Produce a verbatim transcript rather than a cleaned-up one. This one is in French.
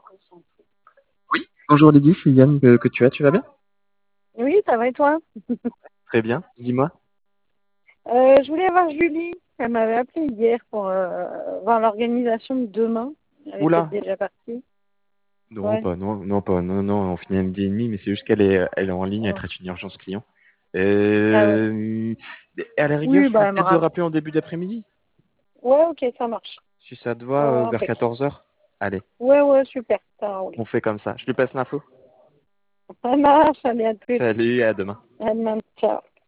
Oui, bonjour Lydie, c'est Yann que, que tu as, tu vas bien? Oui, ça va et toi? Très bien, dis-moi. Euh, je voulais voir Julie. Elle m'avait appelé hier pour euh, voir l'organisation de demain. Elle est peut-être Oula, déjà partie. non, Ouais. pas, non, non, pas, non, non, on finit à midi et demi, mais c'est juste qu'elle est, elle est en ligne, elle Oh. traite une urgence client. Ah ouais. Euh, à la rigueur, Oui, je ferais bah elle me peut-être de rappelle. rappeler en début d'après-midi, Ouais, ok, ça marche. si ça te Ouais, va, ouais, euh, vers impeccable. quatorze heures. Allez, Ouais, ouais, super. Ça roule. on fait comme ça. Je lui passe l'info. Ça marche, allez, à plus. Salut, à demain. À demain. Ciao.